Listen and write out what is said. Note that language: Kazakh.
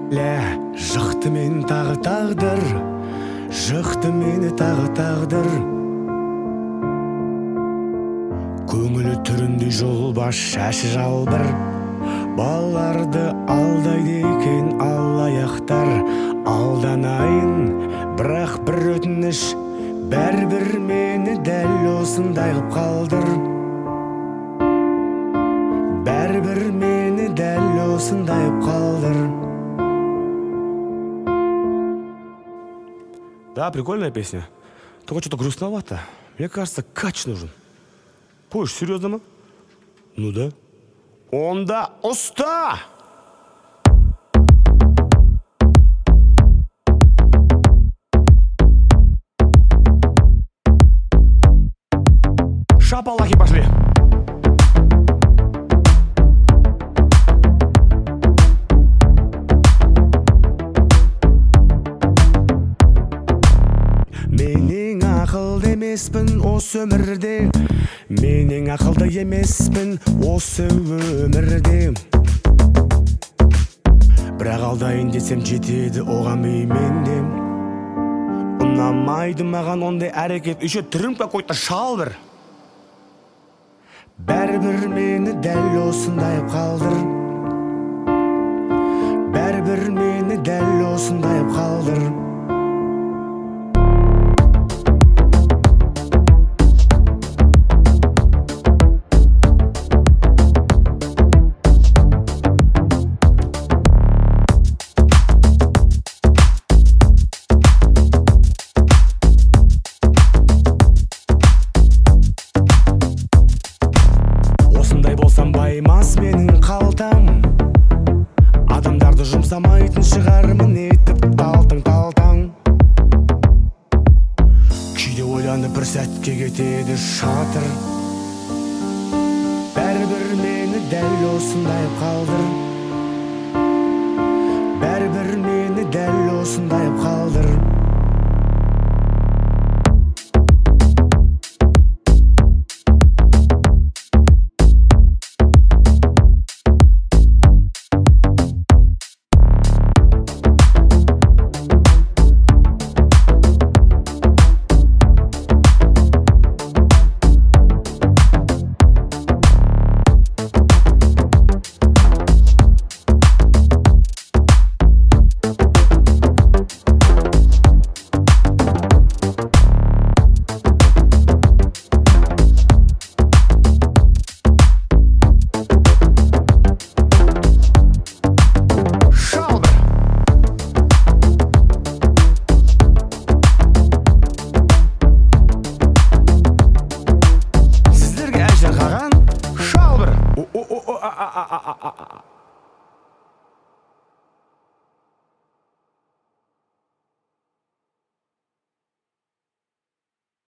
Жықты мен тағы тағдыр, жықты мені тағы тағдыр. Көңілі түрінде жолбаш шашы жалбыр, балаларды алдайды екен алаяқтар. Алданайын, бірақ бір өтініш, бәрібір мені дәл осындай қып қалдыр. Бәрібір мені дәл осындай қып қалдыр. Да, прикольная песня. Только что-то грустновато. Мне кажется, кач нужен. Поешь серьезно, ма? Ну да. Онда уста! Шапалахи пошли! Менің ақылды емеспін осы өмірде, менің ақылды емеспін осы өмірде. Бірақ алдайын десем жетеді оған менде. Ұнамайды маған ондай әрекет, еще түрім какой-то шал бір. Бәрібір мені дәл осындай қалдыр. Бәрібір мені дәл осындай қалдыр. Болсам баймас менің қалтам, адамдарды жұмсамайтын шығармын етіп талтаң. Кейде ойланып бір сәтке кетеді шатыр. Бәрібір мені дәл осындай қалдыр. Бәрібір мені дәл осындай қалдыр. Шалбыр!